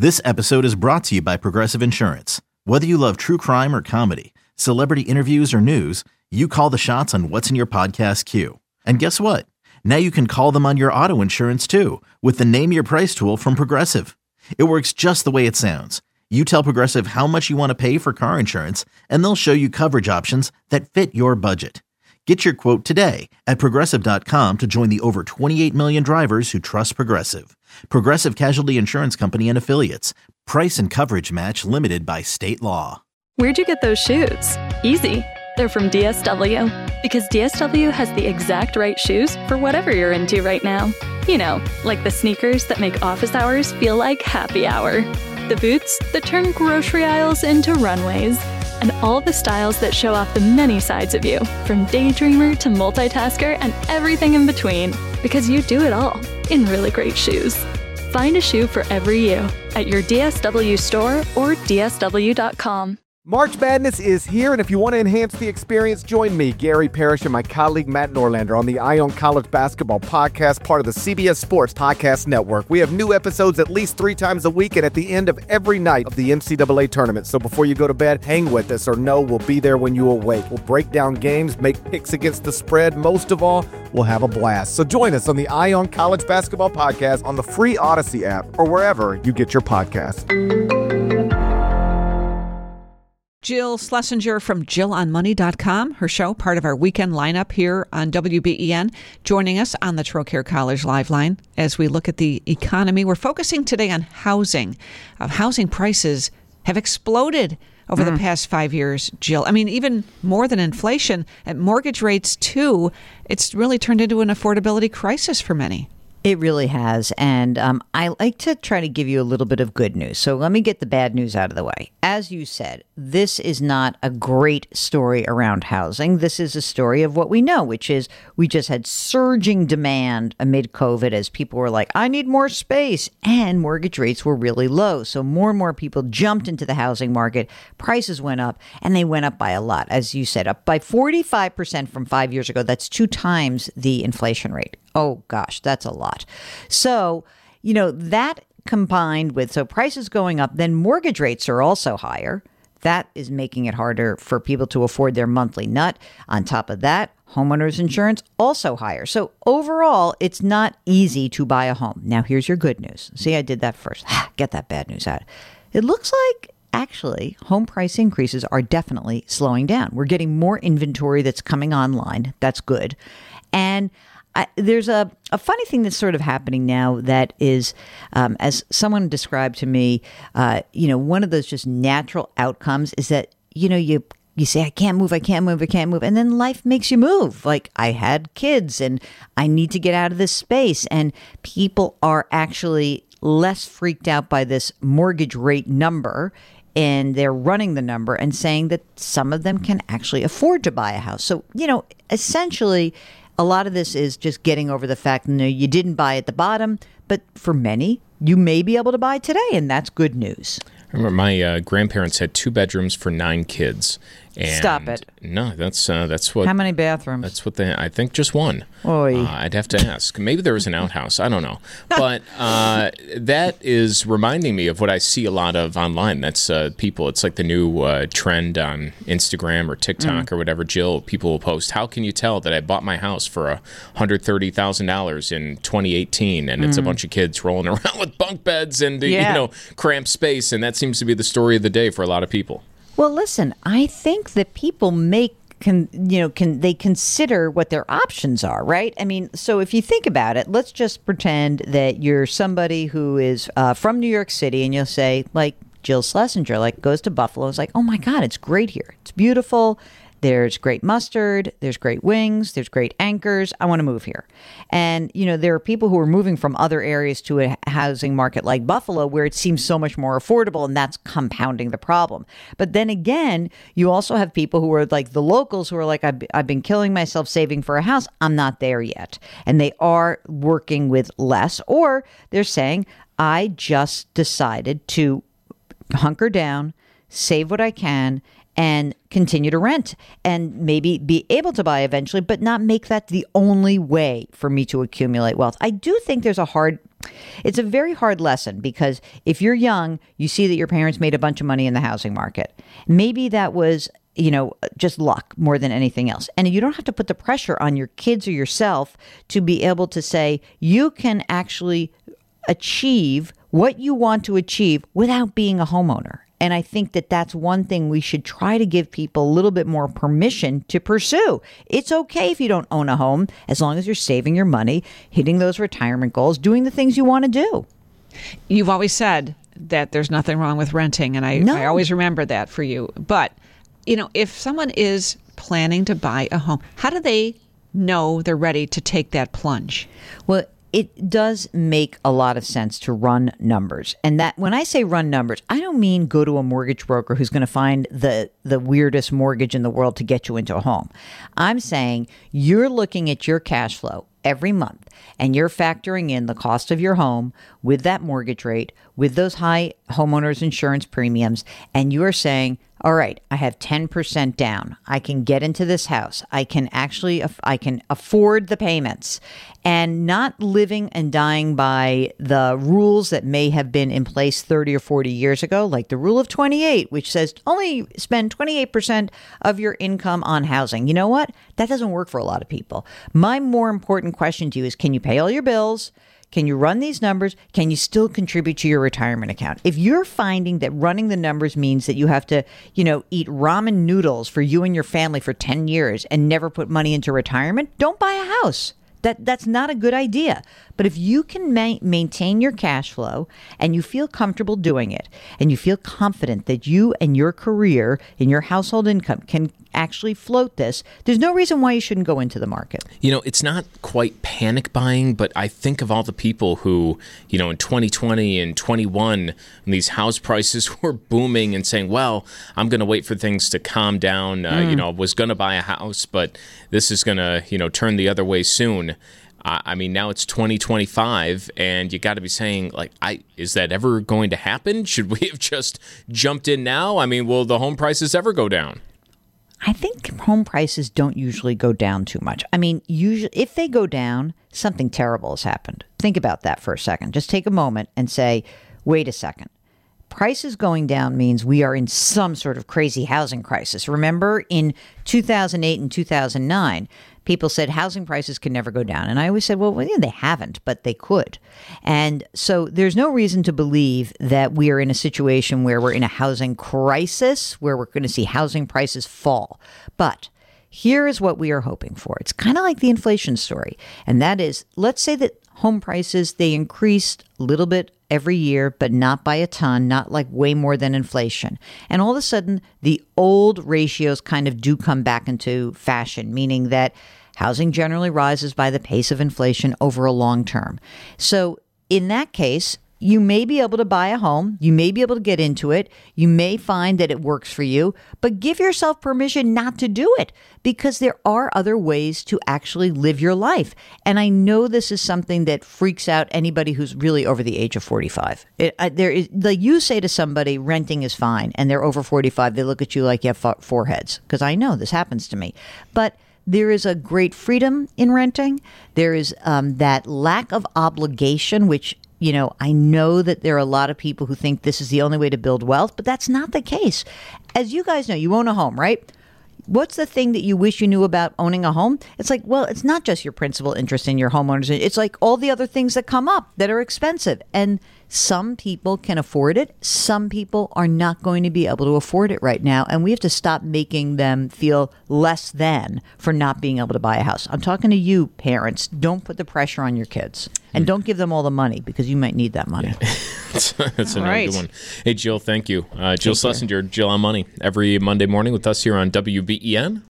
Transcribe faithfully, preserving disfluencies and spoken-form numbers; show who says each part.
Speaker 1: This episode is brought to you by Progressive Insurance. Whether you love true crime or comedy, celebrity interviews or news, you call the shots on what's in your podcast queue. And guess what? Now you can call them on your auto insurance too with the Name Your Price tool from Progressive. It works just the way it sounds. You tell Progressive how much you want to pay for car insurance, and they'll show you coverage options that fit your budget. Get your quote today at Progressive dot com to join the over twenty-eight million drivers who trust Progressive. Progressive Casualty Insurance Company and Affiliates. Price and coverage match limited by state law.
Speaker 2: Where'd you get those shoes? Easy. They're from D S W. Because D S W has the exact right shoes for whatever you're into right now. You know, like the sneakers that make office hours feel like happy hour. The boots that turn grocery aisles into runways. And all the styles that show off the many sides of you, from daydreamer to multitasker and everything in between. Because you do it all in really great shoes. Find a shoe for every you at your D S W store or D S W dot com.
Speaker 3: March Madness is here, and if you want to enhance the experience, join me, Gary Parrish, and my colleague Matt Norlander on the Eye on College Basketball Podcast, part of the C B S Sports Podcast Network. We have new episodes at least three times a week and at the end of every night of the N C double A tournament. So before you go to bed, hang with us or know we'll be there when you awake. We'll break down games, make picks against the spread. Most of all, we'll have a blast. So join us on the Eye on College Basketball Podcast on the free Odyssey app or wherever you get your podcasts.
Speaker 4: Jill Schlesinger from Jill on Money dot com, her show, part of our weekend lineup here on W B E N, joining us on the Trocaire College Live Line as we look at the economy. We're focusing today on housing. Uh, housing prices have exploded over mm. the past five years, Jill. I mean, even more than inflation, and mortgage rates, too. It's really turned into an affordability crisis for many.
Speaker 5: It really has. And um, I like to try to give you a little bit of good news. So let me get the bad news out of the way. As you said, this is not a great story around housing. This is a story of what we know, which is we just had surging demand amid COVID as people were like, I need more space. And mortgage rates were really low. So more and more people jumped into the housing market. Prices went up, and they went up by a lot. As you said, up by forty-five percent from five years ago. That's two times the inflation rate. Oh, gosh, that's a lot. So, you know, that combined with, so prices going up, then mortgage rates are also higher. That is making it harder for people to afford their monthly nut. On top of that, homeowners insurance also higher. So overall, it's not easy to buy a home. Now, here's your good news. See, I did that first. Get that bad news out. It looks like actually home price increases are definitely slowing down. We're getting more inventory that's coming online. That's good. And I, there's a, a funny thing that's sort of happening now that is, um, as someone described to me, uh, you know, one of those just natural outcomes is that, you know, you you say, I can't move, I can't move, I can't move. And then life makes you move. Like, I had kids and I need to get out of this space. And people are actually less freaked out by this mortgage rate number. And they're running the number and saying that some of them can actually afford to buy a house. So, you know, essentially, a lot of this is just getting over the fact that, you know, you didn't buy at the bottom, but for many, you may be able to buy today, and that's good news.
Speaker 6: I remember my uh, grandparents had two bedrooms for nine kids. And
Speaker 5: Stop it.
Speaker 6: No, that's uh, that's what.
Speaker 5: How many bathrooms?
Speaker 6: That's what they. I think just one.
Speaker 5: Oy.
Speaker 6: Uh, I'd have to ask. Maybe there was an outhouse. I don't know. But uh, that is reminding me of what I see a lot of online. That's uh, people. It's like the new uh, trend on Instagram or TikTok mm. or whatever. Jill, people will post, how can you tell that I bought my house for one hundred thirty thousand dollars in twenty eighteen and mm. it's a bunch of kids rolling around with bunk beds and yeah. you know cramped space, and that seems to be the story of the day for a lot of people.
Speaker 5: Well, listen, I think that people make, can, you know, can they consider what their options are, right? I mean, so if you think about it, let's just pretend that you're somebody who is uh, from New York City, and you'll say, like Jill Schlesinger, like goes to Buffalo, is like, oh my God, it's great here. It's beautiful. There's great mustard, there's great wings, there's great anchors. I want to move here. And, you know, there are people who are moving from other areas to a housing market like Buffalo where it seems so much more affordable, and that's compounding the problem. But then again, you also have people who are like the locals who are like, I've, I've been killing myself saving for a house. I'm not there yet. And they are working with less, or they're saying, I just decided to hunker down, save what I can, and continue to rent and maybe be able to buy eventually, but not make that the only way for me to accumulate wealth. I do think there's a hard It's a very hard lesson because if you're young, you see that your parents made a bunch of money in the housing market. Maybe that was, you know, just luck more than anything else. And you don't have to put the pressure on your kids or yourself to be able to say you can actually achieve what you want to achieve without being a homeowner. And I think that that's one thing we should try to give people a little bit more permission to pursue. It's okay if you don't own a home, as long as you're saving your money, hitting those retirement goals, doing the things you want to do.
Speaker 4: You've always said that there's nothing wrong with renting, and I,
Speaker 5: No.
Speaker 4: I always remember that for you. But, you know, if someone is planning to buy a home, how do they know they're ready to take that plunge?
Speaker 5: Well, it does make a lot of sense to run numbers. And that when I say run numbers, I don't mean go to a mortgage broker who's going to find the, the weirdest mortgage in the world to get you into a home. I'm saying you're looking at your cash flow every month and you're factoring in the cost of your home with that mortgage rate, with those high homeowners insurance premiums, and you're saying, all right, I have ten percent down. I can get into this house. I can actually, I can afford the payments, and not living and dying by the rules that may have been in place thirty or forty years ago, like the rule of twenty-eight, which says only spend twenty-eight percent of your income on housing. You know what? That doesn't work for a lot of people. My more important question to you is, can you pay all your bills? Can you run these numbers? Can you still contribute to your retirement account? If you're finding that running the numbers means that you have to, you know, eat ramen noodles for you and your family for ten years and never put money into retirement, don't buy a house. That that's not a good idea. But if you can ma- maintain your cash flow and you feel comfortable doing it, and you feel confident that you and your career and your household income can actually float this, there's no reason why you shouldn't go into the market.
Speaker 6: You know, it's not quite panic buying, but I think of all the people who, you know, in twenty twenty and twenty-one, when these house prices were booming and saying, well, I'm going to wait for things to calm down. Uh, mm. You know, was going to buy a house, but this is going to, you know, turn the other way soon. I mean, now it's twenty twenty-five, and you got to be saying, like, I is that ever going to happen? Should we have just jumped in now? I mean, will the home prices ever go down?
Speaker 5: I think home prices don't usually go down too much. I mean, usually if they go down, something terrible has happened. Think about that for a second. Just take a moment and say, wait a second. Prices going down means we are in some sort of crazy housing crisis. Remember, in two thousand eight and two thousand nine, people said housing prices can never go down. And I always said, well, well yeah, they haven't, but they could. And so there's no reason to believe that we are in a situation where we're in a housing crisis, where we're going to see housing prices fall. But here is what we are hoping for. It's kind of like the inflation story. And that is, let's say that home prices, they increased a little bit every year, but not by a ton, not like way more than inflation. And all of a sudden, the old ratios kind of do come back into fashion, meaning that housing generally rises by the pace of inflation over a long term. So in that case, you may be able to buy a home. You may be able to get into it. You may find that it works for you, but give yourself permission not to do it, because there are other ways to actually live your life. And I know this is something that freaks out anybody who's really over the age of forty-five. It, I, there is, like you say to somebody, renting is fine, and they're over forty-five. They look at you like you have four heads, because I know this happens to me. But there is a great freedom in renting. There is um, that lack of obligation, which, you know, I know that there are a lot of people who think this is the only way to build wealth, but that's not the case. As you guys know, you own a home, right? What's the thing that you wish you knew about owning a home? It's like, well, it's not just your principal interest in your homeowners. It's like all the other things that come up that are expensive. And some people can afford it. Some people are not going to be able to afford it right now. And we have to stop making them feel less than for not being able to buy a house. I'm talking to you, parents. Don't put the pressure on your kids. And don't give them all the money, because you might need that money.
Speaker 6: Yeah. That's another
Speaker 4: right.
Speaker 6: good one. Hey, Jill, thank you. Uh, Jill Schlesinger, Jill on Money, every Monday morning with us here on W B E N.